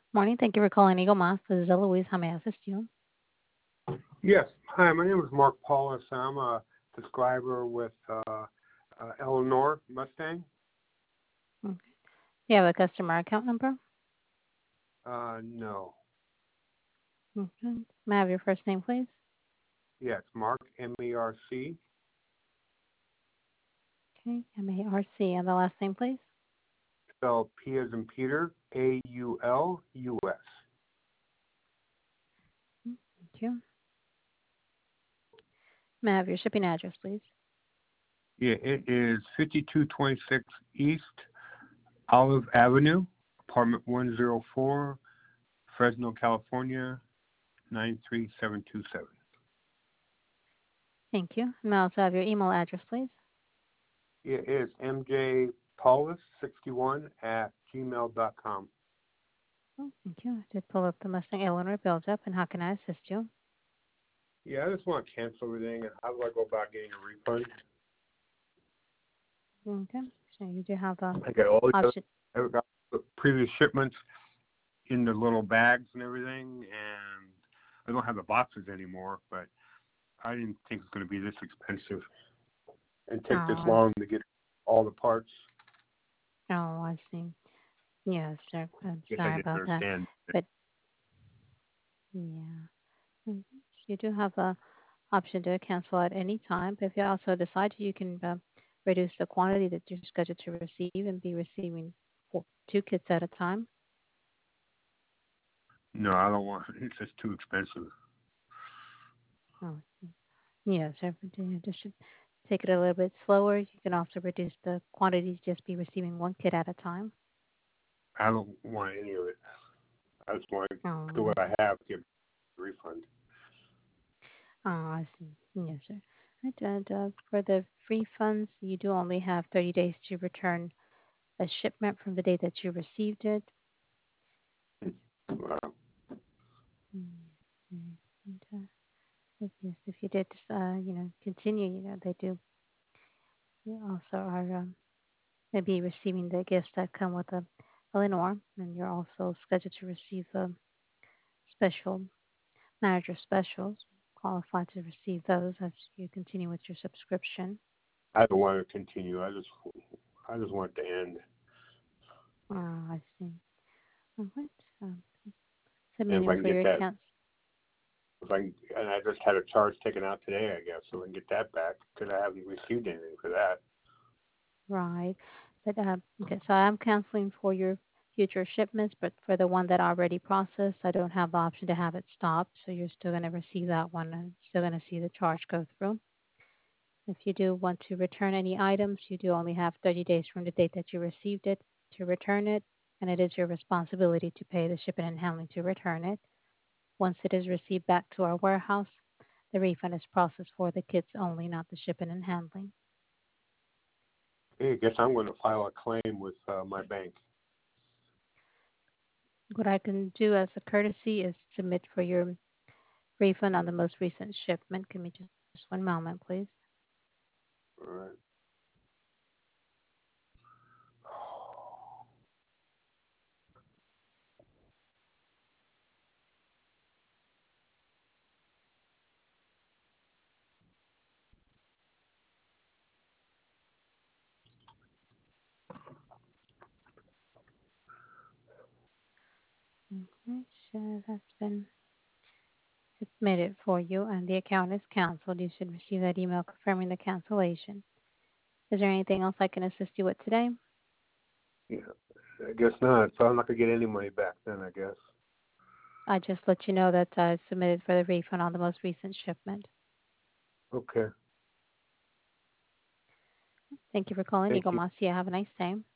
Morning. Thank you for calling Eagle Moss. This is Eloise. How may I assist you? Yes. Hi, my name is Mark Paulus. I'm a subscriber with Eleanor Mustang. Okay. You have a customer account number? No. Okay. May I have your first name, please? Yes, Mark, M-E-R-C, Okay. M-A-R-C. And the last name, please? spelled P as in Peter, A-U-L-U-S. Thank you. May I have your shipping address, please? Yeah, it is 5226 East Olive Avenue, apartment 104, Fresno, California, 93727. Thank you. May I also have your email address, please? It is mjpaulus61@gmail.com. Oh, thank you. I did pull up the Mustang Eleanor build-up, and how can I assist you? Yeah, I just want to cancel everything. How do I go about getting a refund? Okay. So you do have the I got all the option. I got the previous shipments in the little bags and everything, and I don't have the boxes anymore, but I didn't think it was going to be this expensive and take this Oh, long to get all the parts. I see. Yes, sir. I'm Guess I sorry didn't about that. understand. But yeah. Mhm. You do have a option to cancel at any time. But if you also decide you can reduce the quantity that you're scheduled to receive and be receiving two kits at a time. No, I don't want. It's just too expensive. Oh, yes, everything just should take it a little bit slower. You can also reduce the quantities, just be receiving one kit at a time. I don't want any of it. I just want to do Oh, what I have, get a refund. I see. Yes, sir. Right, and for the refunds, you do only have 30 days to return a shipment from the date that you received it. Wow. Mm, and, yes, if you did, continue, they do. You also are maybe receiving the gifts that come with a Eleanor, and you're also scheduled to receive special manager specials. Qualified to receive those as you continue with your subscription. I don't want to continue. I just want it to end. I see. All right. Um, And if I Submitting can for get your that, accounts. and I just had a charge taken out today, I guess, so I can get that back because I haven't received anything for that. Right. But okay, so I'm canceling for your future shipments, but for the one that I already processed, I don't have the option to have it stopped. So you're still going to receive that one and still going to see the charge go through. If you do want to return any items, you do only have 30 days from the date that you received it to return it, and it is your responsibility to pay the shipping and handling to return it. Once it is received back to our warehouse, the refund is processed for the kits only, not the shipping and handling. Hey, I guess I'm going to file a claim with my bank. What I can do as a courtesy is submit for your refund on the most recent shipment. Give me just one moment, please. All right. Okay, so that's been submitted for you, and the account is canceled. You should receive that email confirming the cancellation. Is there anything else I can assist you with today? Yeah, I guess not. So I'm not going to get any money back then, I guess. I just let you know that I submitted for the refund on the most recent shipment. Okay. Thank you for calling Thank Eagle you. Moss. Yeah, have a nice day.